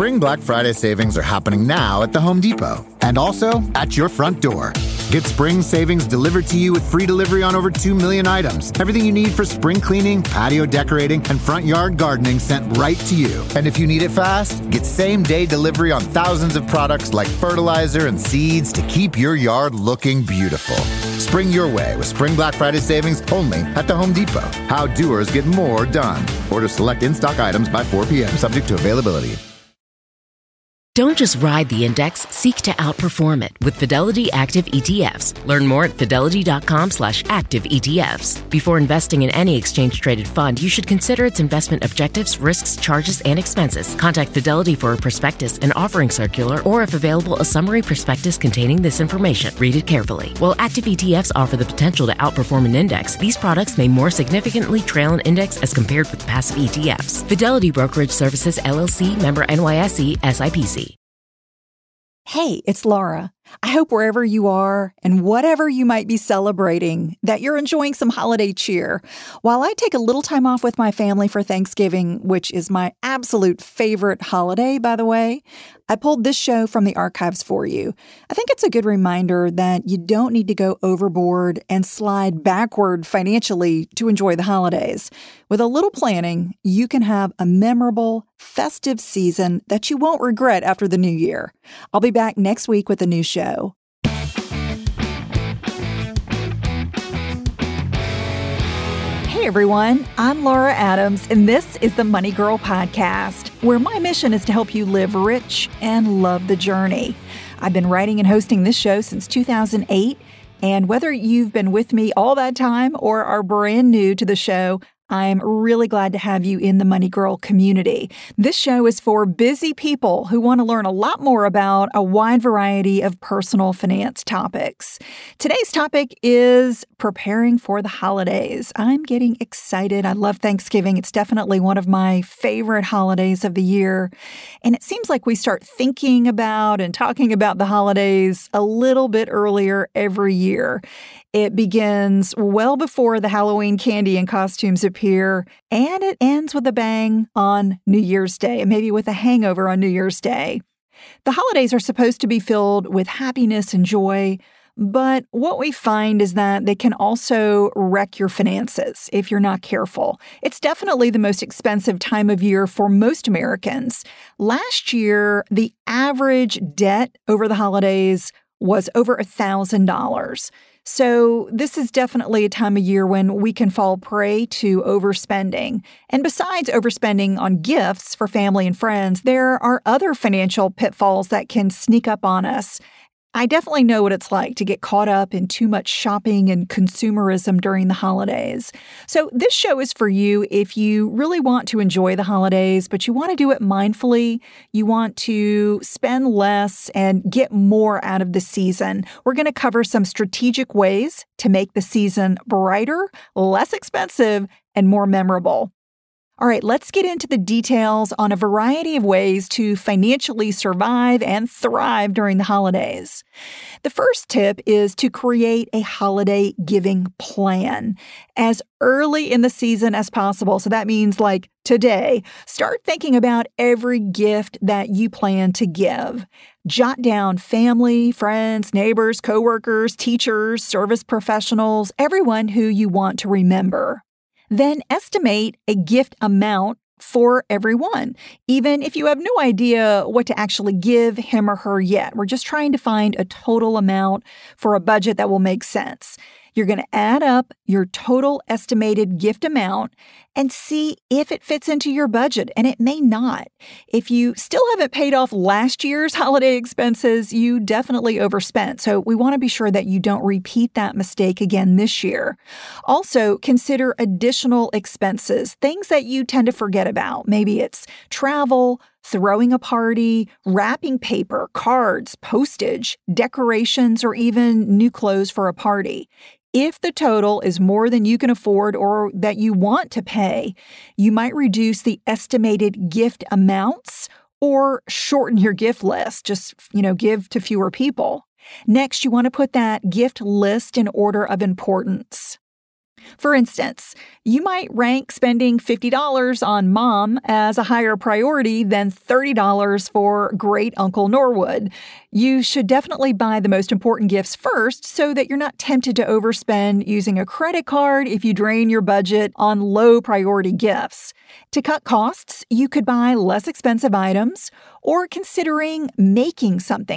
Spring Black Friday savings are happening now at the Home Depot and also at your front door. Get spring savings delivered to you with free delivery on over 2 million items. Everything you need for spring cleaning, patio decorating, and front yard gardening sent right to you. And if you need it fast, get same-day delivery on thousands of products like fertilizer and seeds to keep your yard looking beautiful. Spring your way with Spring Black Friday savings only at the Home Depot. How doers get more done. Order select in-stock items by 4 p.m. subject to availability. Don't just ride the index, seek to outperform it with Fidelity Active ETFs. Learn more at fidelity.com/active ETFs. Before investing in any exchange-traded fund, you should consider its investment objectives, risks, charges, and expenses. Contact Fidelity for a prospectus, an offering circular, or if available, a summary prospectus containing this information. Read it carefully. While active ETFs offer the potential to outperform an index, these products may more significantly trail an index as compared with passive ETFs. Fidelity Brokerage Services, LLC, member NYSE, SIPC. Hey, it's Laura. I hope wherever you are and whatever you might be celebrating, that you're enjoying some holiday cheer. While I take a little time off with my family for Thanksgiving, which is my absolute favorite holiday, by the way, I pulled this show from the archives for you. I think it's a good reminder that you don't need to go overboard and slide backward financially to enjoy the holidays. With a little planning, you can have a memorable, festive season that you won't regret after the new year. I'll be back next week with a new show. Hey everyone, I'm Laura Adams, and this is the Money Girl Podcast, where my mission is to help you live rich and love the journey. I've been writing and hosting this show since 2008, and whether you've been with me all that time or are brand new to the show, I'm really glad to have you in the Money Girl community. This show is for busy people who want to learn a lot more about a wide variety of personal finance topics. Today's topic is preparing for the holidays. I'm getting excited. I love Thanksgiving. It's definitely one of my favorite holidays of the year. And it seems like we start thinking about and talking about the holidays a little bit earlier every year. It begins well before the Halloween candy and costumes appear, and it ends with a bang on New Year's Day, and maybe with a hangover on New Year's Day. The holidays are supposed to be filled with happiness and joy, but what we find is that they can also wreck your finances if you're not careful. It's definitely the most expensive time of year for most Americans. Last year, the average debt over the holidays was over $1,000. So this is definitely a time of year when we can fall prey to overspending. And besides overspending on gifts for family and friends, there are other financial pitfalls that can sneak up on us. I definitely know what it's like to get caught up in too much shopping and consumerism during the holidays. So this show is for you if you really want to enjoy the holidays, but you want to do it mindfully. You want to spend less and get more out of the season. We're going to cover some strategic ways to make the season brighter, less expensive, and more memorable. All right, let's get into the details on a variety of ways to financially survive and thrive during the holidays. The first tip is to create a holiday giving plan as early in the season as possible. So that means like today, start thinking about every gift that you plan to give. Jot down family, friends, neighbors, coworkers, teachers, service professionals, everyone who you want to remember. Then estimate a gift amount for everyone, even if you have no idea what to actually give him or her yet. We're just trying to find a total amount for a budget that will make sense. You're going to add up your total estimated gift amount and see if it fits into your budget, and it may not. If you still haven't paid off last year's holiday expenses, you definitely overspent. So we want to be sure that you don't repeat that mistake again this year. Also, consider additional expenses, things that you tend to forget about. Maybe it's travel, throwing a party, wrapping paper, cards, postage, decorations, or even new clothes for a party. If the total is more than you can afford or that you want to pay, you might reduce the estimated gift amounts or shorten your gift list. Just, give to fewer people. Next, you want to put that gift list in order of importance. For instance, you might rank spending $50 on mom as a higher priority than $30 for great Uncle Norwood. You should definitely buy the most important gifts first so that you're not tempted to overspend using a credit card if you drain your budget on low priority gifts. To cut costs, you could buy less expensive items or considering making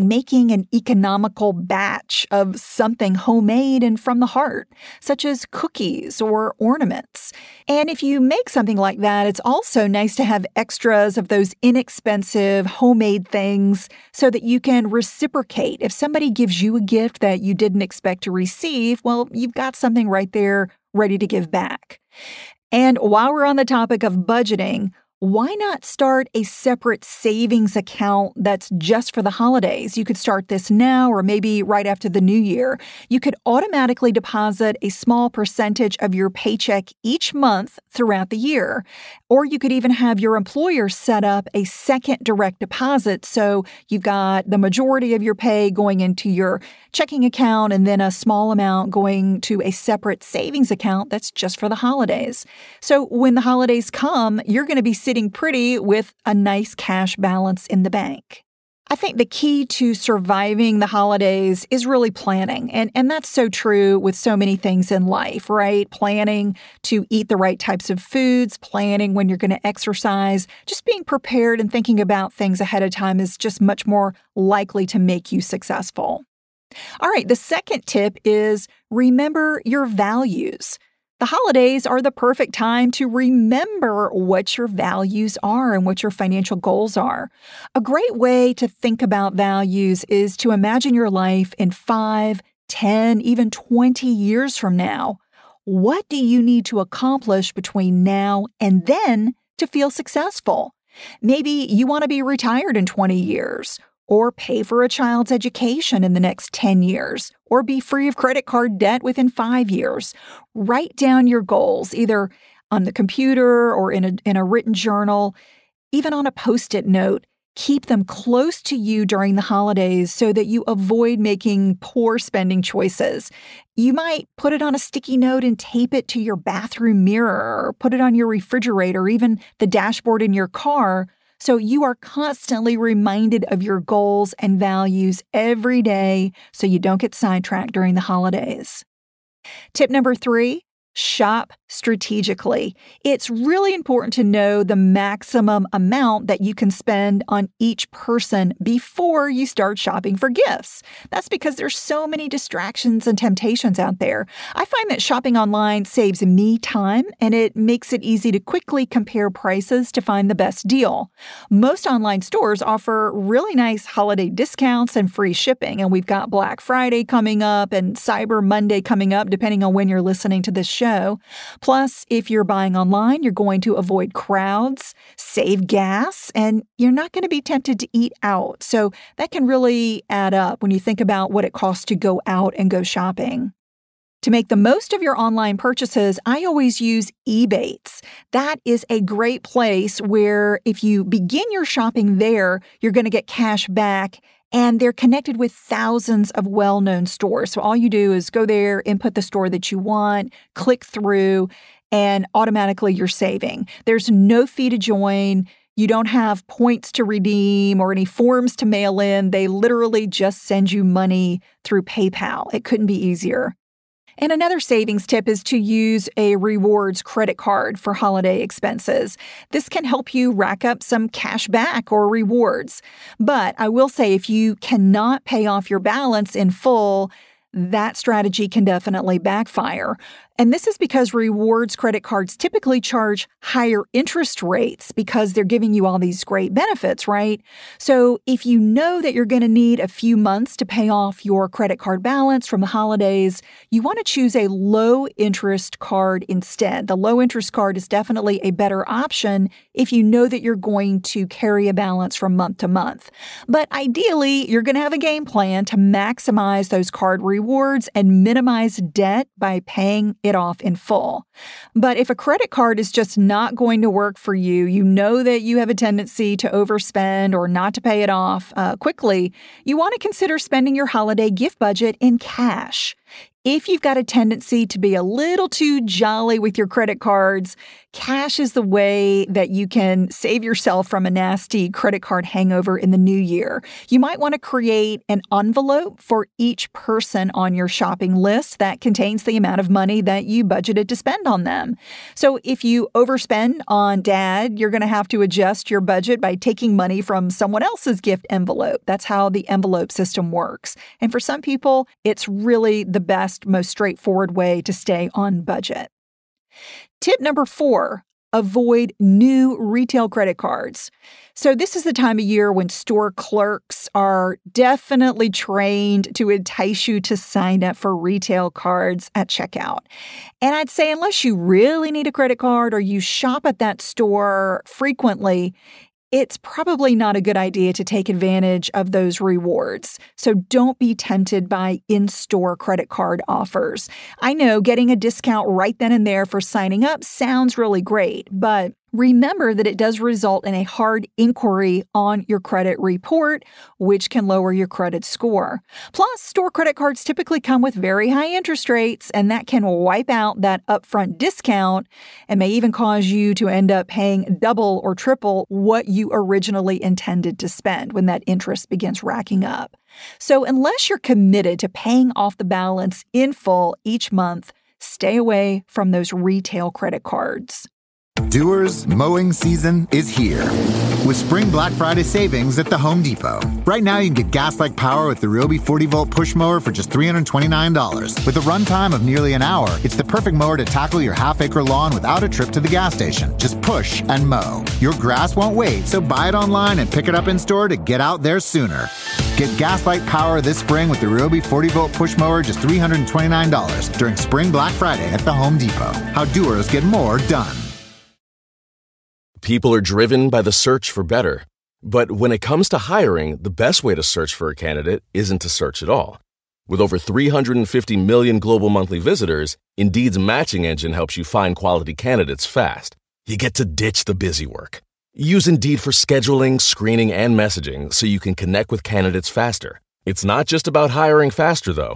an economical batch of something homemade and from the heart, such as cookies or ornaments. And if you make something like that, it's also nice to have extras of those inexpensive homemade things so that you can reciprocate. If somebody gives you a gift that you didn't expect to receive, well, you've got something right there ready to give back. And while we're on the topic of budgeting, why not start a separate savings account that's just for the holidays? You could start this now or maybe right after the new year. You could automatically deposit a small percentage of your paycheck each month throughout the year. Or you could even have your employer set up a second direct deposit so you've got the majority of your pay going into your checking account and then a small amount going to a separate savings account that's just for the holidays. So when the holidays come, you're going to be sitting pretty with a nice cash balance in the bank. I think the key to surviving the holidays is really planning. And that's so true with so many things in life, right? Planning to eat the right types of foods, planning when you're going to exercise, just being prepared and thinking about things ahead of time is just much more likely to make you successful. All right, the second tip is remember your values. The holidays are the perfect time to remember what your values are and what your financial goals are. A great way to think about values is to imagine your life in 5, 10, even 20 years from now. What do you need to accomplish between now and then to feel successful? Maybe you want to be retired in 20 years, or pay for a child's education in the next 10 years, or be free of credit card debt within 5 years. Write down your goals, either on the computer or in a written journal, even on a Post-it note. Keep them close to you during the holidays so that you avoid making poor spending choices. You might put it on a sticky note and tape it to your bathroom mirror, or put it on your refrigerator, or even the dashboard in your car, so you are constantly reminded of your goals and values every day so you don't get sidetracked during the holidays. Tip number 3, shop strategically. It's really important to know the maximum amount that you can spend on each person before you start shopping for gifts. That's because there's so many distractions and temptations out there. I find that shopping online saves me time and it makes it easy to quickly compare prices to find the best deal. Most online stores offer really nice holiday discounts and free shipping, and we've got Black Friday coming up and Cyber Monday coming up, depending on when you're listening to this show. Plus, if you're buying online, you're going to avoid crowds, save gas, and you're not going to be tempted to eat out. So that can really add up when you think about what it costs to go out and go shopping. To make the most of your online purchases, I always use Ebates. That is a great place where if you begin your shopping there, you're going to get cash back. And they're connected with thousands of well-known stores. So all you do is go there, input the store that you want, click through, and automatically you're saving. There's no fee to join. You don't have points to redeem or any forms to mail in. They literally just send you money through PayPal. It couldn't be easier. And another savings tip is to use a rewards credit card for holiday expenses. This can help you rack up some cash back or rewards. But I will say if you cannot pay off your balance in full, that strategy can definitely backfire. And this is because rewards credit cards typically charge higher interest rates because they're giving you all these great benefits, right? So if you know that you're going to need a few months to pay off your credit card balance from the holidays, you want to choose a low interest card instead. The low interest card is definitely a better option if you know that you're going to carry a balance from month to month. But ideally, you're going to have a game plan to maximize those card rewards and minimize debt by paying it off in full. But if a credit card is just not going to work for you, you know that you have a tendency to overspend or not to pay it off quickly, you want to consider spending your holiday gift budget in cash. If you've got a tendency to be a little too jolly with your credit cards, cash is the way that you can save yourself from a nasty credit card hangover in the new year. You might want to create an envelope for each person on your shopping list that contains the amount of money that you budgeted to spend on them. So if you overspend on dad, you're going to have to adjust your budget by taking money from someone else's gift envelope. That's how the envelope system works. And for some people, it's really the best, most straightforward way to stay on budget. Tip number 4, avoid new retail credit cards. So this is the time of year when store clerks are definitely trained to entice you to sign up for retail cards at checkout. And I'd say unless you really need a credit card or you shop at that store frequently, it's probably not a good idea to take advantage of those rewards. So don't be tempted by in-store credit card offers. I know getting a discount right then and there for signing up sounds really great, but remember that it does result in a hard inquiry on your credit report, which can lower your credit score. Plus, store credit cards typically come with very high interest rates, and that can wipe out that upfront discount and may even cause you to end up paying double or triple what you originally intended to spend when that interest begins racking up. So unless you're committed to paying off the balance in full each month, stay away from those retail credit cards. Doers, mowing season is here with Spring Black Friday savings at the Home Depot. Right now, you can get gas-like power with the Ryobi 40-volt push mower for just $329. With a runtime of nearly an hour, it's the perfect mower to tackle your half-acre lawn without a trip to the gas station. Just push and mow. Your grass won't wait, so buy it online and pick it up in-store to get out there sooner. Get gas-like power this spring with the Ryobi 40-volt push mower just $329 during Spring Black Friday at the Home Depot. How doers get more done. People are driven by the search for better. But when it comes to hiring, the best way to search for a candidate isn't to search at all. With over 350 million global monthly visitors, Indeed's matching engine helps you find quality candidates fast. You get to ditch the busy work. Use Indeed for scheduling, screening, and messaging so you can connect with candidates faster. It's not just about hiring faster, though.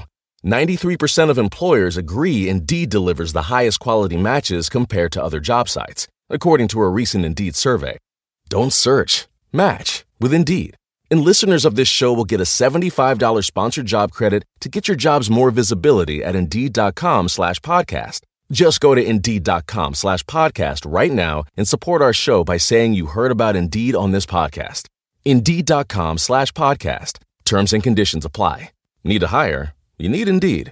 93% of employers agree Indeed delivers the highest quality matches compared to other job sites, according to a recent Indeed survey. Don't search. Match with Indeed. And listeners of this show will get a $75 sponsored job credit to get your jobs more visibility at Indeed.com/podcast. Just go to Indeed.com/podcast right now and support our show by saying you heard about Indeed on this podcast. Indeed.com/podcast. Terms and conditions apply. Need to hire? You need Indeed.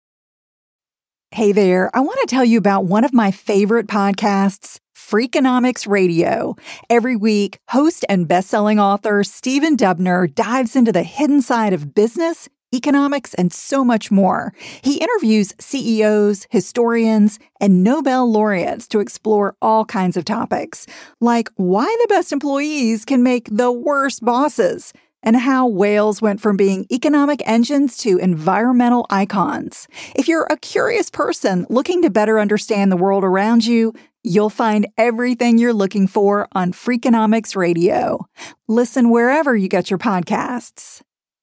Hey there, I want to tell you about one of my favorite podcasts, Freakonomics Radio. Every week, host and best-selling author Stephen Dubner dives into the hidden side of business, economics, and so much more. He interviews CEOs, historians, and Nobel laureates to explore all kinds of topics, like why the best employees can make the worst bosses, and how whales went from being economic engines to environmental icons. If you're a curious person looking to better understand the world around you, you'll find everything you're looking for on Freakonomics Radio. Listen wherever you get your podcasts.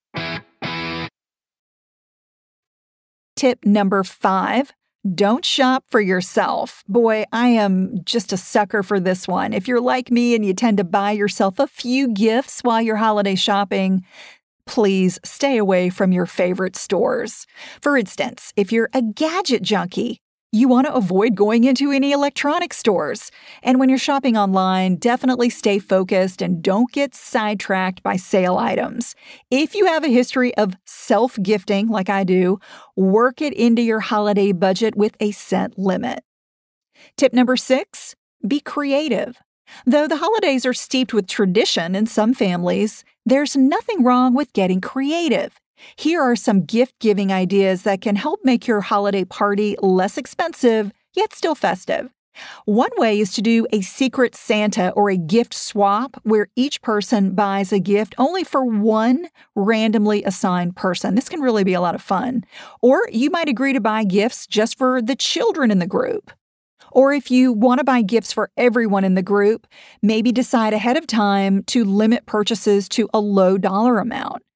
Tip number 5. Don't shop for yourself. Boy, I am just a sucker for this one. If you're like me and you tend to buy yourself a few gifts while you're holiday shopping, please stay away from your favorite stores. For instance, if you're a gadget junkie, you want to avoid going into any electronic stores. And when you're shopping online, definitely stay focused and don't get sidetracked by sale items. If you have a history of self-gifting like I do, work it into your holiday budget with a cent limit. Tip number 6, be creative. Though the holidays are steeped with tradition in some families, there's nothing wrong with getting creative. Here are some gift-giving ideas that can help make your holiday party less expensive, yet still festive. One way is to do a secret Santa or a gift swap where each person buys a gift only for one randomly assigned person. This can really be a lot of fun. Or you might agree to buy gifts just for the children in the group. Or if you want to buy gifts for everyone in the group, maybe decide ahead of time to limit purchases to a low dollar amount.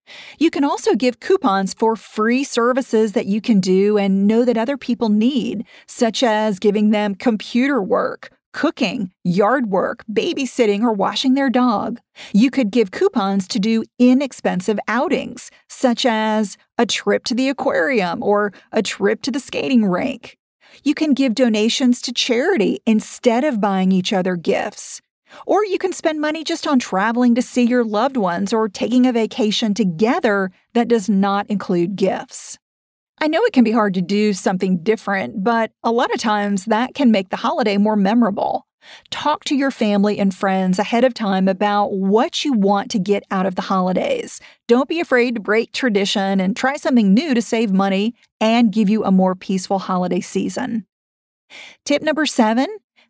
You can also give coupons for free services that you can do and know that other people need, such as giving them computer work, cooking, yard work, babysitting, or washing their dog. You could give coupons to do inexpensive outings, such as a trip to the aquarium or a trip to the skating rink. You can give donations to charity instead of buying each other gifts. Or you can spend money just on traveling to see your loved ones or taking a vacation together that does not include gifts. I know it can be hard to do something different, but a lot of times that can make the holiday more memorable. Talk to your family and friends ahead of time about what you want to get out of the holidays. Don't be afraid to break tradition and try something new to save money and give you a more peaceful holiday season. Tip number 7,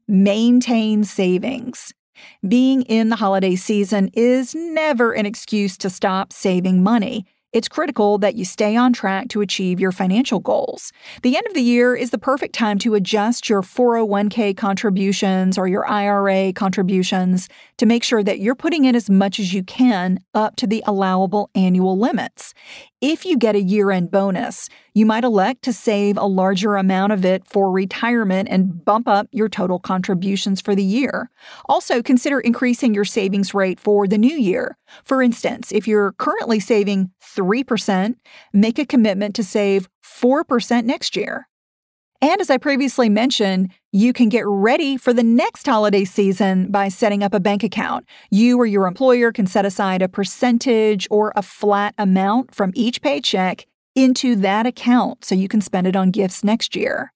maintain savings. Being in the holiday season is never an excuse to stop saving money. It's critical that you stay on track to achieve your financial goals. The end of the year is the perfect time to adjust your 401k contributions or your IRA contributions to make sure that you're putting in as much as you can up to the allowable annual limits. If you get a year-end bonus, you might elect to save a larger amount of it for retirement and bump up your total contributions for the year. Also, consider increasing your savings rate for the new year. For instance, if you're currently saving 3%, make a commitment to save 4% next year. And as I previously mentioned, you can get ready for the next holiday season by setting up a bank account. You or your employer can set aside a percentage or a flat amount from each paycheck into that account so you can spend it on gifts next year.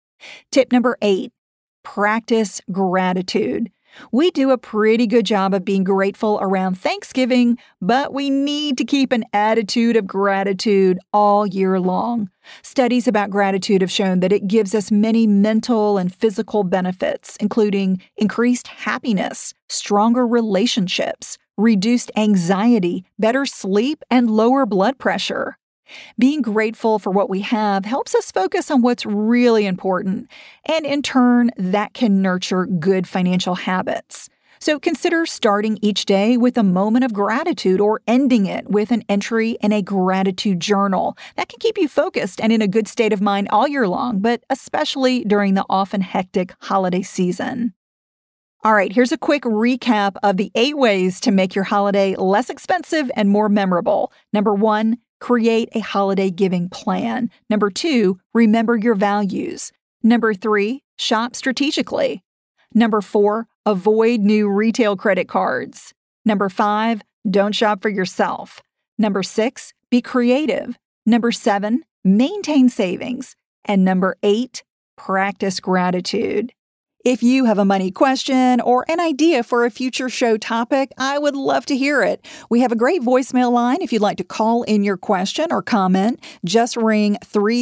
Tip number 8, practice gratitude. We do a pretty good job of being grateful around Thanksgiving, but we need to keep an attitude of gratitude all year long. Studies about gratitude have shown that it gives us many mental and physical benefits, including increased happiness, stronger relationships, reduced anxiety, better sleep, and lower blood pressure. Being grateful for what we have helps us focus on what's really important, and in turn, that can nurture good financial habits. So consider starting each day with a moment of gratitude or ending it with an entry in a gratitude journal. That can keep you focused and in a good state of mind all year long, but especially during the often hectic holiday season. All right, here's a quick recap of the 8 ways to make your holiday less expensive and more memorable. Number 1, create a holiday giving plan. Number 2, remember your values. Number 3, shop strategically. Number 4, avoid new retail credit cards. Number 5, don't shop for yourself. Number 6, be creative. Number 7, maintain savings. And number 8, practice gratitude. If you have a money question or an idea for a future show topic, I would love to hear it. We have a great voicemail line if you'd like to call in your question or comment. Just ring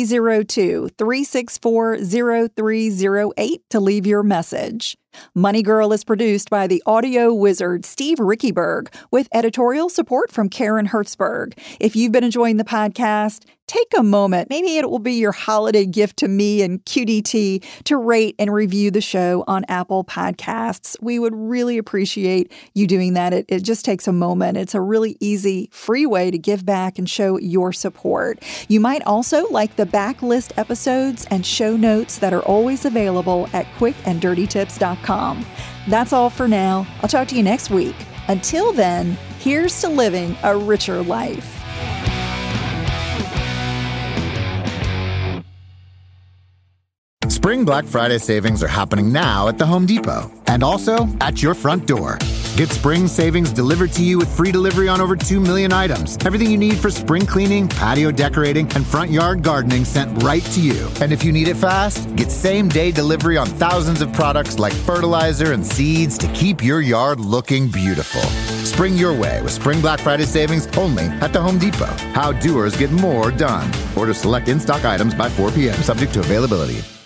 302-364-0308 to leave your message. Money Girl is produced by the audio wizard Steve Rickyberg with editorial support from Karen Hertzberg. If you've been enjoying the podcast, take a moment, maybe it will be your holiday gift to me and QDT, to rate and review the show on Apple Podcasts. We would really appreciate you doing that. It just takes a moment. It's a really easy, free way to give back and show your support. You might also like the backlist episodes and show notes that are always available at quickanddirtytips.com. That's all for now. I'll talk to you next week. Until then, here's to living a richer life. Spring Black Friday savings are happening now at the Home Depot and also at your front door. Get spring savings delivered to you with free delivery on over 2 million items. Everything you need for spring cleaning, patio decorating, and front yard gardening sent right to you. And if you need it fast, get same-day delivery on thousands of products like fertilizer and seeds to keep your yard looking beautiful. Spring your way with Spring Black Friday savings only at the Home Depot. How doers get more done. Order select in-stock items by 4 p.m. subject to availability.